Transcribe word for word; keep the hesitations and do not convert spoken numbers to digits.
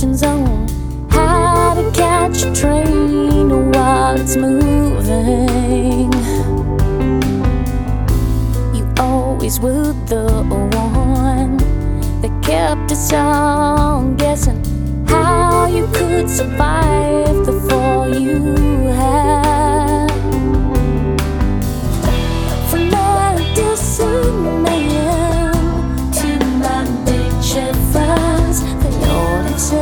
instructions on how to catch a train while it's moving. You always were the one that kept us all guessing